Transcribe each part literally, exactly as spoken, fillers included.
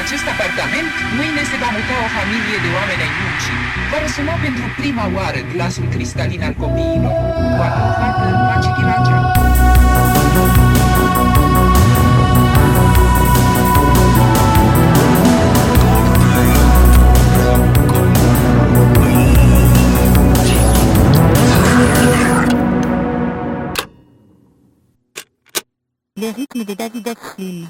acest apartament, mâine se va muta o familie de oameni ai muncii. Va răsuna pentru prima oară glasul cristalin al copiilor. Doamna o fată va citi la geam. Les rythmes de David Slim.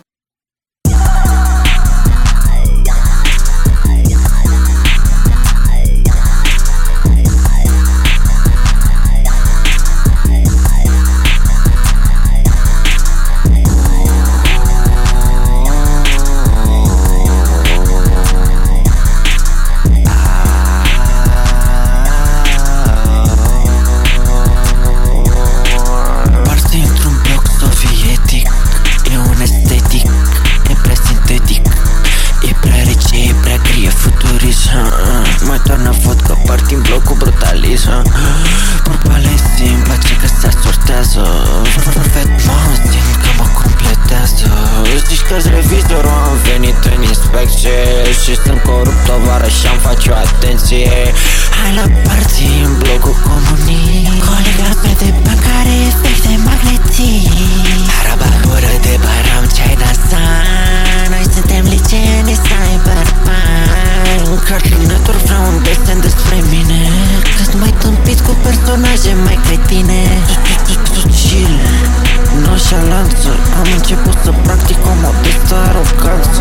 Mai toarnă vodka, party în bloc cu brutalism. Porpalesi, îmi place că se sortează. Perfect, mă simt că mă completează. Zici că-s revizorul, am venit în inspecție și sunt corupt tovară și-am face o atenție. Hai la party în blocul comunii, coligrame de bani care efecte magnetii. Arabatură de baram, ce-ai dansat. Noi suntem liceeni cyberpunk. Cartoon-Network vreau un desen despre mine, cât mai tâmpit cu personaje mai cretine. Chill, nonșalanță, am început să practic o modestă aroganță.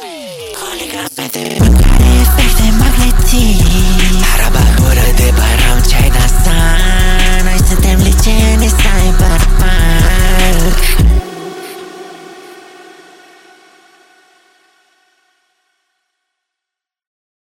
Arabatură de baram,